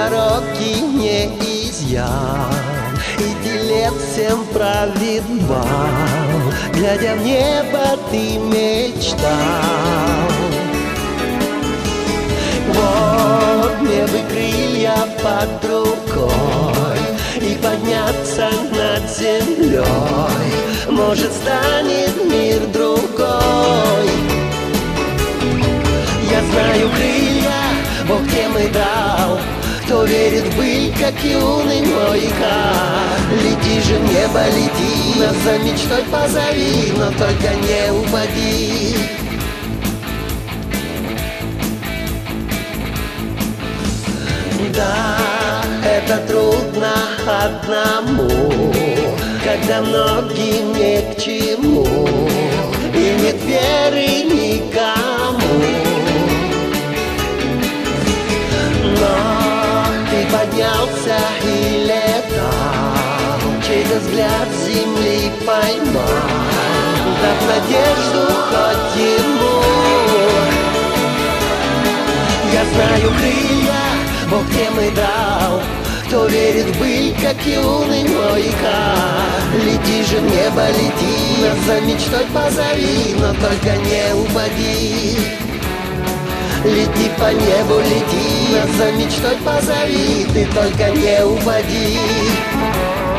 дороги не изъян, и телец всем правит бал. Глядя в небо, ты мечтал. Вот мне бы крылья под рукой и подняться над землей. Может, станет мир другой. Я знаю, крылья Бог тем и дал, кто верит в быль, как юный моряка. Лети же в небо, лети, нас за мечтой позови, но только не упади. Да, это трудно одному, когда многим не к чему, и нет веры никому. Но ты поднялся и летал, чей-то взгляд земли поймал, дав надежду хоть ему. Я знаю, крылья Бог тем и дал, кто верит в быль, как юный моряка. Лети же в небо, лети, нас за мечтой позови, но только не упади. Лети по небу, лети, нас за мечтой позови, ты только не упади.